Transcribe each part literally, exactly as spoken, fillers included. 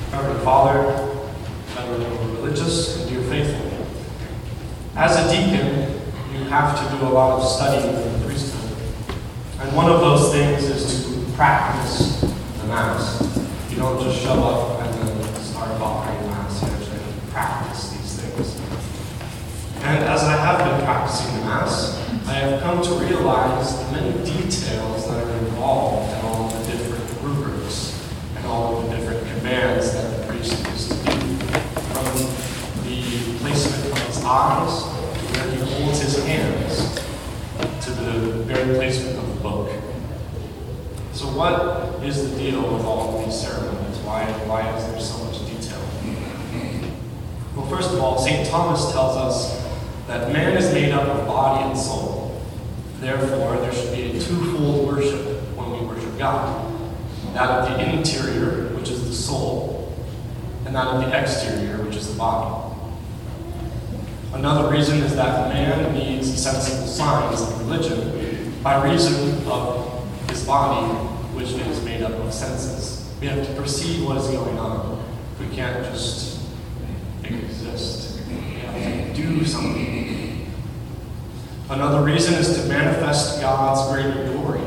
Reverend Father, Reverend Religious, and dear faithful. As a deacon, you have to do a lot of studying in the priesthood. And one of those things is to practice the Mass. You don't just show up and then start offering Mass. You actually practice these things. And as I have been practicing the Mass, I have come to realize the many details that are involved in all of the different rubrics and all of the different commands that the priest is to do. From the placement of his eyes, to where he holds his hands, to the very placement of the book. So what is the deal with all of these ceremonies? Why, why is there so much detail? Well, first of all, Saint Thomas tells us that man is made up of body and soul. Therefore, there should be a twofold worship when we worship God. That of the interior, which is the soul, and that of the exterior, which is the body. Another reason is that man needs sensible signs of religion by reason of his body, which is made up of senses. We have to perceive what is going on. We can't just exist. We have to do something. Another reason is to manifest God's greater glory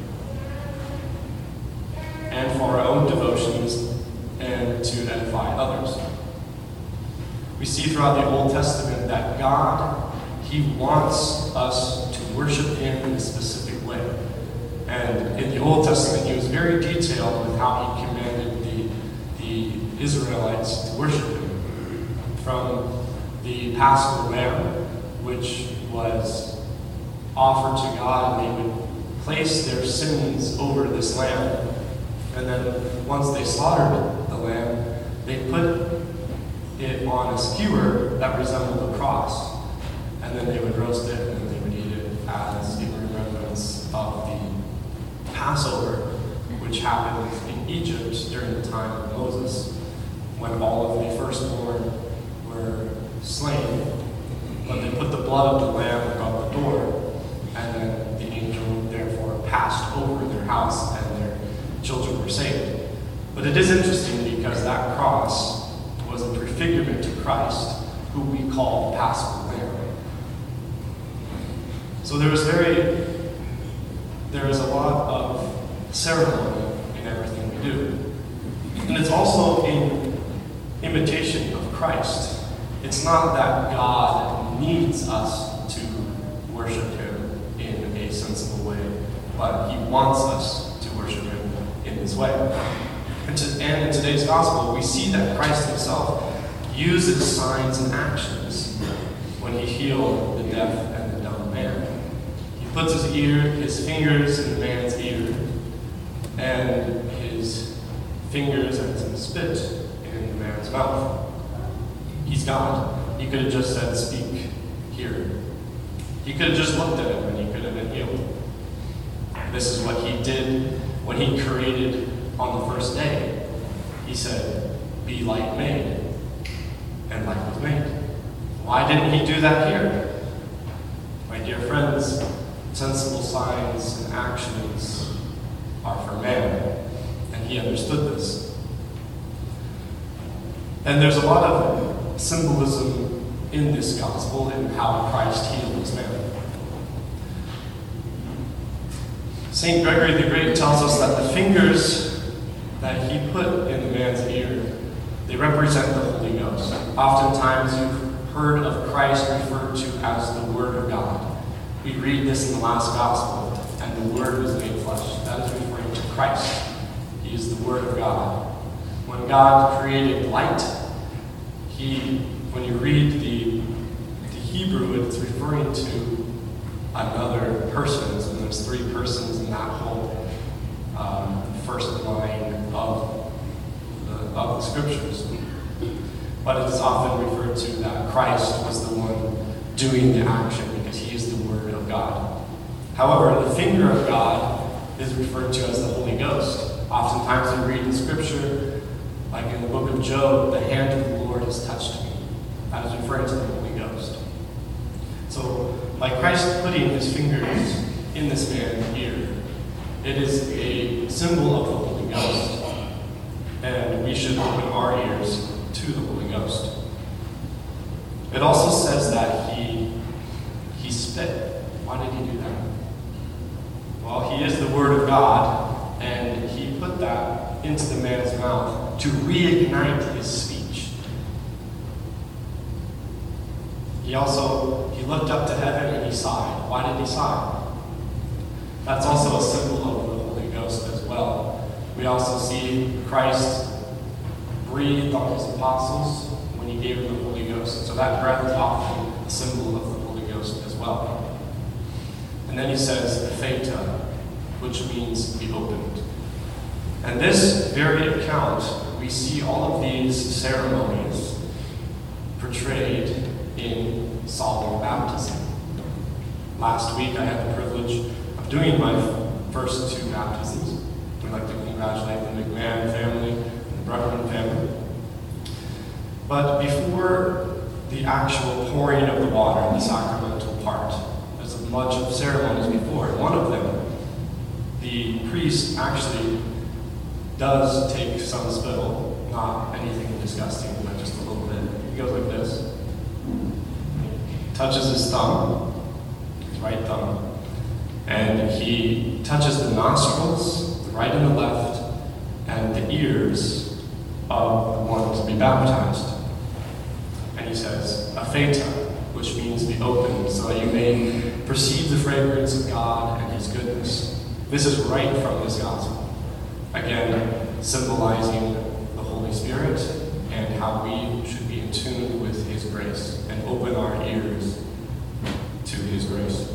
and for our own devotions and to edify others. We see throughout the Old Testament that God, He wants us to worship Him in a specific way. And in the Old Testament, He was very detailed with how He commanded the, the Israelites to worship Him. From the Passover lamb, which was offered to God, and they would place their sins over this lamb. And then once they slaughtered the lamb, they put it on a skewer that resembled a cross. And then they would roast it, and then they would eat it as in remembrance of the Passover, which happened in Egypt during the time of Moses, when all of the firstborn were slain. But they put the blood of the lamb above the door, and then the angel therefore passed over their house, and their children were saved. But it is interesting because that cross was a prefigurement to Christ, who we call the Paschal Lamb. So there was very, there is a lot of ceremony in everything we do. And it's also in imitation of Christ. It's not that God needs us to worship Him in a sensible way, but He wants us to worship Him in this way. And, to, and in today's gospel, we see that Christ Himself uses signs and actions when He healed the deaf and the dumb man. He puts His ear, His fingers in the man's ear, and His fingers and some spit in the man's mouth. He's God. He could have just said, "Speak here." He could have just looked at him and he could have been healed. This is what He did when He created on the first day. He said, "Be light made," and light was made. Why didn't He do that here? My dear friends, sensible signs and actions are for man, and He understood this. And there's a lot of symbolism in this gospel in how Christ healed this man. Saint Gregory the Great tells us that the fingers that he put in the man's ear, they represent the Holy Ghost. Oftentimes you've heard of Christ referred to as the Word of God. We read this in the last gospel, and the Word was made flesh. That is referring to Christ. He is the Word of God. When God created light, He, when you read the, the Hebrew, it's referring to another person, and there's three persons in that whole um, first line of the, of the Scriptures. But it is often referred to that Christ was the one doing the action because He is the Word of God. However, the finger of God is referred to as the Holy Ghost. Oftentimes we read in Scripture, like in the book of Job, the hand of the Lord has touched me. That is referring to the Holy Ghost. So, by Christ putting His fingers in this man's ear, it is a symbol of the Holy Ghost. and we should open our ears to the Holy Ghost. It also says that he, he spit. Why did he do that? Well, he is the Word of God, and he put that into the man's mouth to reignite his speech. He also, he looked up to heaven and he sighed. Why did he sigh? That's also a symbol of the Holy Ghost as well. We also see Christ breathed on his apostles when he gave them the Holy Ghost. So that breath is often a symbol of the Holy Ghost as well. And then he says, Theta, which means be opened. And this very account, we see all of these ceremonies portrayed in solemn baptism. Last week I had the privilege of doing my first two baptisms. We'd like to congratulate the McMahon family and the Bruckman family. But before the actual pouring of the water, the sacramental part, there's a bunch of ceremonies before. One of them, the priest actually does take some spittle, not anything disgusting, but just a little bit. He goes like this. He touches his thumb, his right thumb, and he touches the nostrils, the right and the left, and the ears of the one to be baptized. And he says, Apheta, which means be opened, so that you may perceive the fragrance of God and his goodness. This is right from this gospel. Again, symbolizing the Holy Spirit and how we should be in tune with his grace and open our ears to his grace.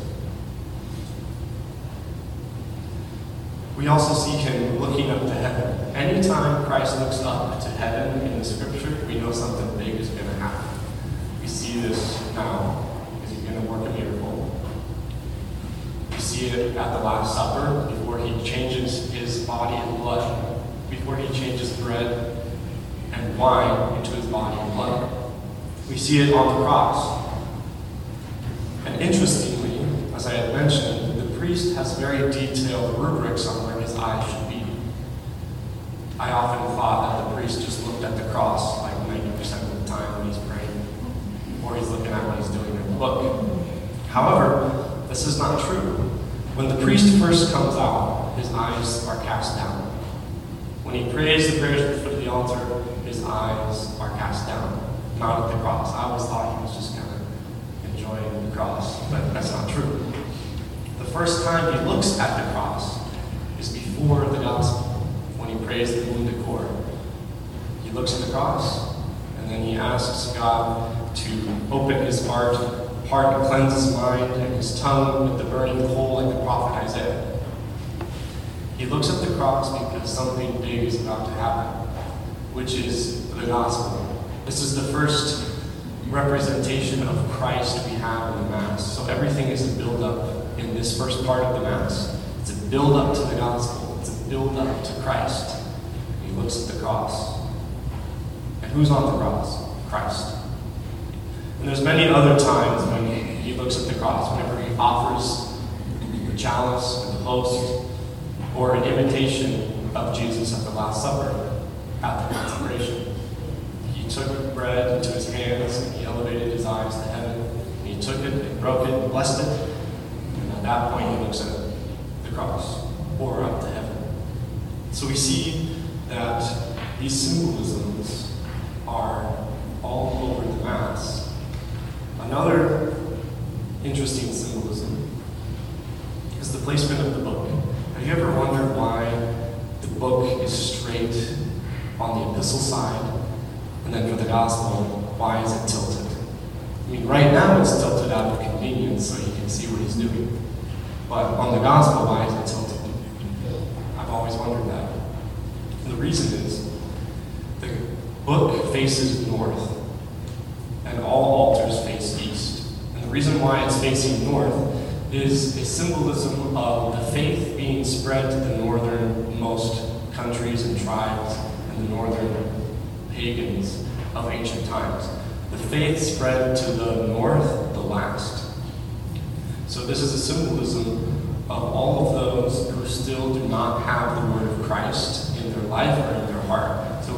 We also see him looking up to heaven. Anytime Christ looks up to heaven in the scripture, we know something big is going to happen. We see this now because he's going to work a miracle. We see it at the Last Supper before he changes his body and blood, before he changes bread and wine into his body and blood. We see it on the cross. And interestingly, as I had mentioned, the priest has very detailed rubrics on where his eyes should be. I often thought that the priest just looked at the cross like ninety percent of the time when he's praying, or he's looking at what he's doing in the book. However, this is not true. When the priest first comes out, his eyes are cast down. When he prays the prayers at the foot of the altar, his eyes are cast down, not at the cross. I always thought he was just kind of enjoying the cross, but that's not true. The first time he looks at the cross is before the gospel, when he prays the wounded cord. He looks at the cross, and then he asks God to open his heart, heart and cleanse his mind and his tongue with the burning coal like the prophet Isaiah. He looks at the cross because something big is about to happen, which is the gospel. This is the first representation of Christ we have in the Mass. So everything is a build-up in this first part of the Mass. It's a build-up to the gospel. It's a build-up to Christ. He looks at the cross. And who's on the cross? Christ. And there's many other times when he looks at the cross, whenever he offers the chalice and the host, or an imitation of Jesus at the Last Supper, at the consecration. He took bread into his hands, and he elevated his eyes to heaven, and he took it and broke it and blessed it, and at that point he looks at the cross, or up to heaven. So we see that these symbolisms are all over the Mass. Another interesting symbolism is the placement of the book. Have you ever wondered why the book is straight on the epistle side, and then for the gospel, why is it tilted? I mean, right now it's tilted out of convenience so you can see what he's doing. But on the gospel, why is it tilted? I've always wondered that. And the reason is the book faces north, and all altars face east. And the reason why it's facing north is a symbolism of the faith being spread to the northernmost countries and tribes and the northern pagans of ancient times. The faith spread to the north the last. So this is a symbolism of all of those who still do not have the word of Christ in their life or in their heart. So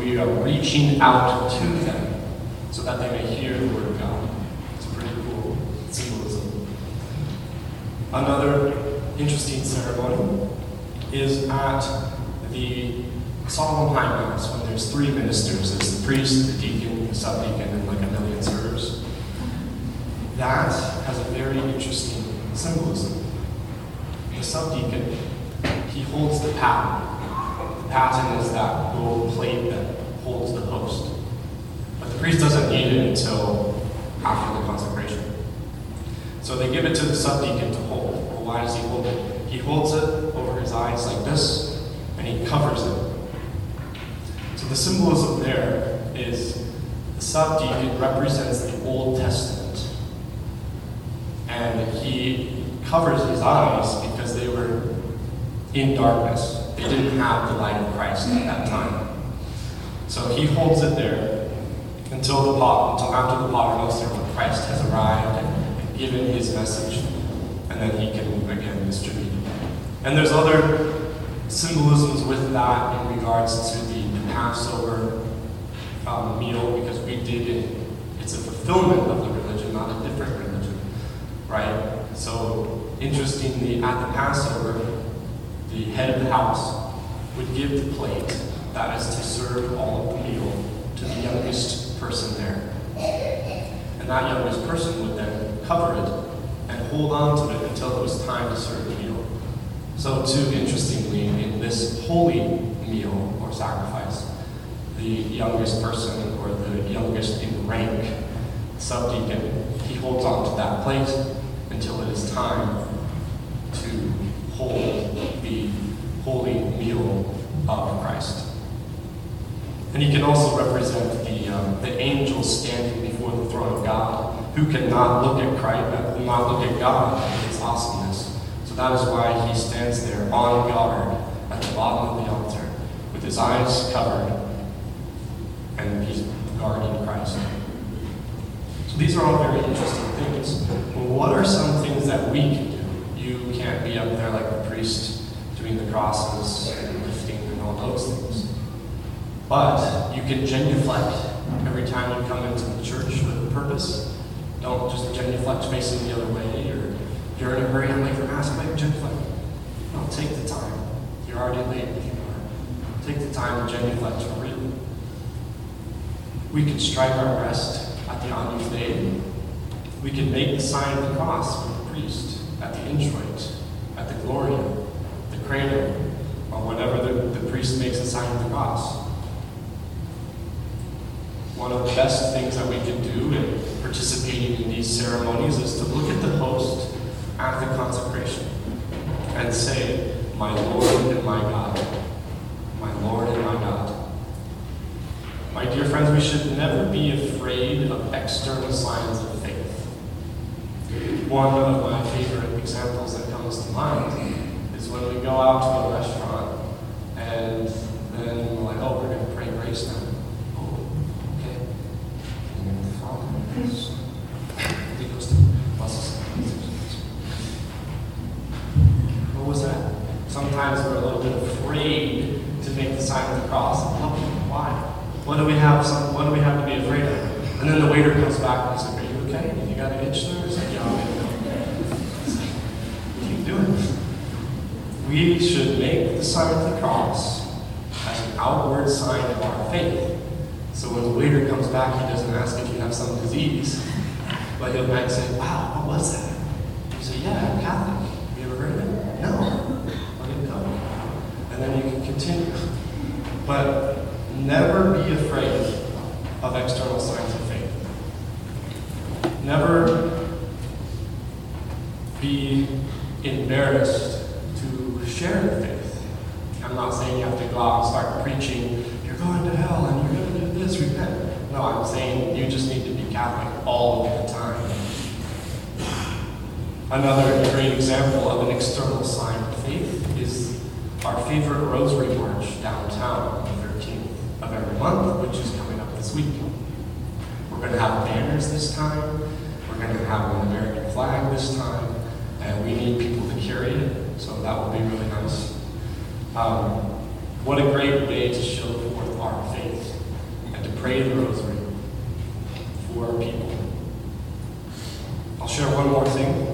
we are reaching out to them so that they may hear the word of God. It's a pretty cool symbolism. Another interesting ceremony is at the Solemn High Mass, when there's three ministers. There's the priest, the deacon, the subdeacon, and like a million servers. That has a very interesting symbolism. The subdeacon, he holds the paten. The paten is that gold plate that holds the host. But the priest doesn't need it until after the consecration. So they give it to the subdeacon to hold. Well, why does he hold it? He holds it over his eyes like this, and he covers it. So the symbolism there is the subdeacon represents the Old Testament. And he covers his eyes because they were in darkness. They didn't have the light of Christ at that time. So he holds it there until the pot, until after the potter's when Christ has arrived and, and given his message, and then he can again distribute it. And there's other symbolisms with that in regards to the, the Passover um, meal, because we did it. It's a fulfillment of the religion, not a different religion, right? So interestingly, at the Passover, the head of the house would give the plate that is to serve all of the meal to the youngest person there. And that youngest person would then cover it and hold on to it until it was time to serve the meal. So too, interestingly, in this holy meal or sacrifice, the youngest person or the youngest in rank, subdeacon, he holds on to that plate until it is time to hold the holy meal of Christ. And he can also represent the um, the angel standing before the throne of God, who cannot look at Christ, who not look at God and his awesomeness. So that is why he stands there on guard at the bottom of the altar, with his eyes covered, and he's guarding Christ. So these are all very interesting things. Well, what are some things that we can do? You can't be up there like the priest doing the crosses and lifting and all those things. But you can genuflect every time you come into the church with a purpose. Don't just genuflect facing the other way, or if you're in a hurry, I'm late for mass, maybe genuflect. No, take the time. You're already late if you are. Take the time to genuflect for real. We can strike our breast at the Agnus Dei. We can make the sign of the cross with the priest at the introit, at the Gloria, the Credo, or whenever the, the priest makes a sign of the cross. One of the best things that we can do in participating in these ceremonies is to look at the host at the consecration and say, "My Lord and my God, my Lord and my God." My dear friends, we should never be afraid of external signs of faith. One of my favorite examples that comes to mind is when we go out to a restaurant and then we're like, "Oh, we're going to pray grace now." Oh, okay. In the name of the Father, and the Son, and the Holy Ghost. What was that? Sometimes we're a little bit afraid to make the sign of the cross. Why? What do we have? Some, what do we have to be afraid of? And then the waiter comes back and says, "Are you okay? You got an itch there?" It's like, "Yeah, I'm okay." It's like, what are you doing? We should make the sign of the cross as an outward sign of our faith. So when the waiter comes back, he doesn't ask if you have some disease, but he'll might say, "Wow, what was that?" You say, "Yeah, I'm Catholic. Have you ever heard of it?" "No." "Okay, go." And then you can continue. But never be afraid of external signs of faith. Never be embarrassed to share the faith. I'm not saying you have to go out and start preaching, "You're going to hell and you're going to do this, repent." No, I'm saying you just need to be Catholic all of the time. Another great example of an external sign of faith is our favorite Rosary March downtown on the thirteenth of every month, which is coming up this week. We're going to have banners this time. We're going to have an American flag this time. And we need people to carry it, so that will be really nice. Um, what a great way to show forth our faith pray the rosary for people. I'll share one more thing.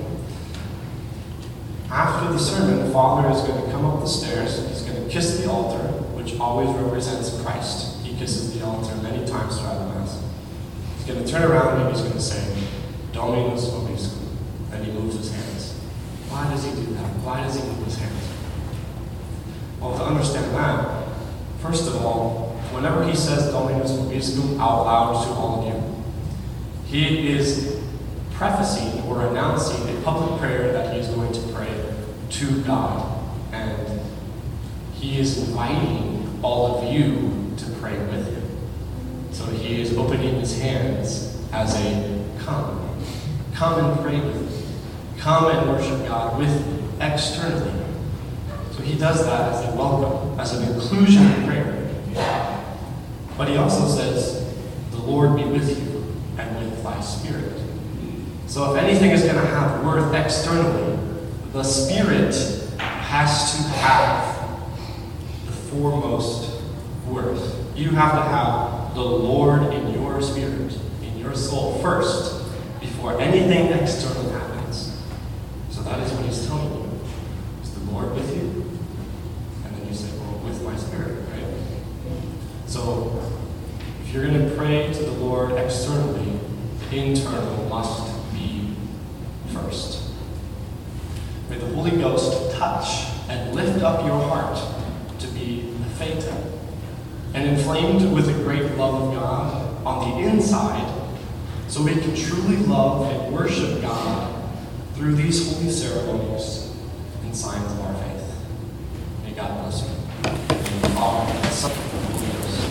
After the sermon, the Father is going to come up the stairs. He's going to kiss the altar, which always represents Christ. He kisses the altar many times throughout the Mass. He's going to turn around and he's going to say, Dominus vobiscum. And he moves his hands. Why does he do that? Why does he move his hands? Well, to understand that, first of all, whenever he says Dominus vobiscum out loud to all of you, he is prefacing or announcing a public prayer that he is going to pray to God. And he is inviting all of you to pray with him. So he is opening his hands as a come. Come and pray with me. Come and worship God with me externally. So he does that as a welcome, as an inclusion in prayer. But he also says, the Lord be with you and with thy spirit. So if anything is going to have worth externally, the Spirit has to have the foremost worth. You have to have the Lord in your spirit, in your soul first, before anything external happens. So that is what he's telling you. Is the Lord with you? And then you say, well, with my spirit, right? So if you're going to pray to the Lord externally, the internal must be first. May the Holy Ghost touch and lift up your heart to be feta and inflamed with a great love of God on the inside, so we can truly love and worship God through these holy ceremonies and signs of our faith. May God bless you. In the Father, and the Son,